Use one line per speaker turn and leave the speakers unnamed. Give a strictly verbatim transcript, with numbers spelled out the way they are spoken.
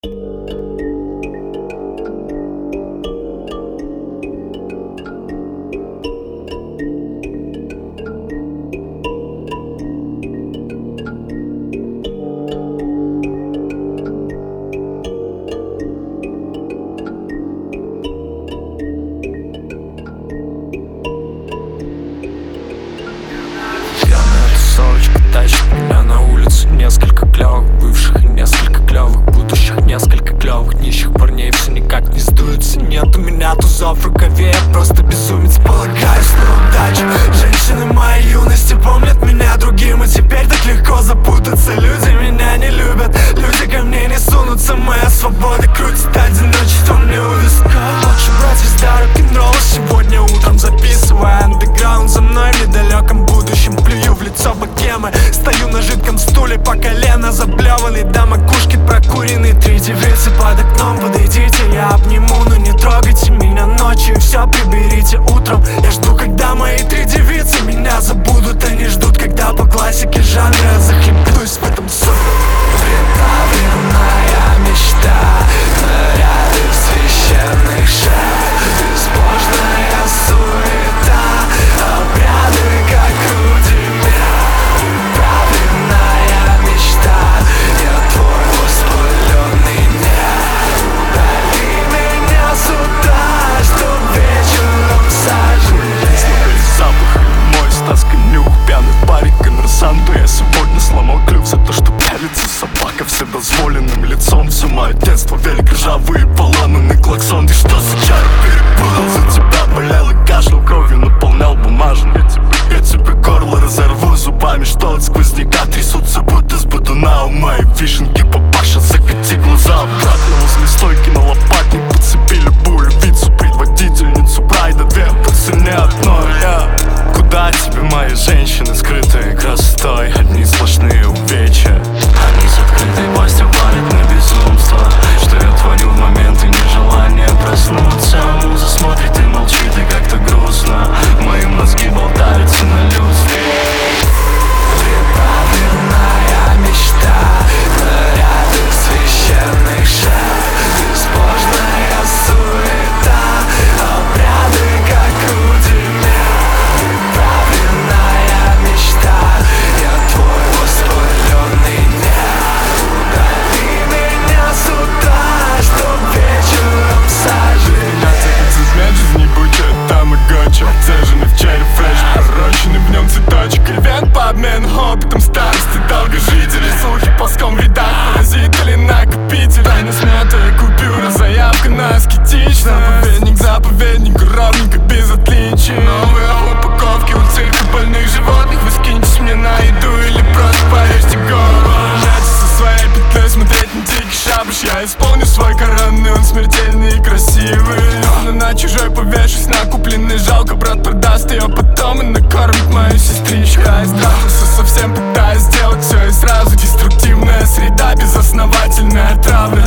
Тащит меня на улицу несколько клёвых бывших и несколько клёвых будущих, несколько клёвых нищих парней. Все никак не сдуются, нет у меня тузов в рукаве. Я просто безумец, полагаюсь на удачу. Женщины моей юности помнят меня другим, и теперь так легко запутаться. Люди меня не любят, люди ко мне не сунутся. Моя свобода крутит одиночество мне у виска. Лучше брать из рок-н-ролла сегодня утром, записывая андеграунд за мной в недалеком будущем. Плюю в лицо богемы, стою на жидком стуле по колено заблеванный, до макушки прокуренный. Три девицы под окном, подойдите, я обниму, но не трогайте меня ночью, все приберите утром. Я жду, когда мои три девицы меня забудут. Они ждут, когда по классике жанра захлебнусь в этом супе. Приправленная мечта, наряды в священных шаг, безбожная суета, обряды, как у тебя. Приправленная мечта, я твой воспаленный нерв. Удали меня сюда, чтоб вечером сожалеть.
Запах мой стаска нюх, пьяный парик коммерсанту. Я сегодня сломал клюв за то, что пялится собака вседозволенным лицом. Все мое детство велик ржавый поломанный клаксон. Ты что за чай перепутал? За тебя болел и кашлял, кровью наполнял бумажник. Я тебе, я тебе горло разорву зубами, что от сквозняка трясутся, будто с бодуна. У моей вишенки папаша, закати глаза обратно. Возле стойки на лопатник подцепи любую львицу, предводительницу прайда, две по цене одной. Я куда тебе мои женщины, скрытые красотой, одни сплошные увечья.
Они с открытой пастью валят на безумство, что я творю в моменты нежелания проснуться. Муза смотрит и молчит, и как-то грустно. Мои мозги болтаются на люстре. Приправленная мечта, наряды в священных шаг, безбожная суета, обряды, как у тебя. Приправленная мечта, я твой воспаленный нерв. Удали меня сюда, чтоб вечером сожалеть.
Изменять жизнь будет там и гоча. Отцеженный в череп фреш, пророченный в нем цветочек. Ивент по обмену опытом старости долгожителей. Слухи ползком в рядах, паразит или накопитель. Тайна смятая купюра, заявка на аскетичность. Заповедник, заповедник, ровненько без отличий. Новые упаковки у цирка больных животных. Вы скиньтесь мне на еду или просто повесьте голову. Со своей петлей смотреть на дикий шабаш. Я исполню свой коронный, он смертельный и красивый. Но на чужой повешусь, на купленный жалко. Брат продаст ее потом и накормит мою сестричку. Я истратился совсем, пытаясь сделать все и сразу. Деструктивная среда, безосновательная травля.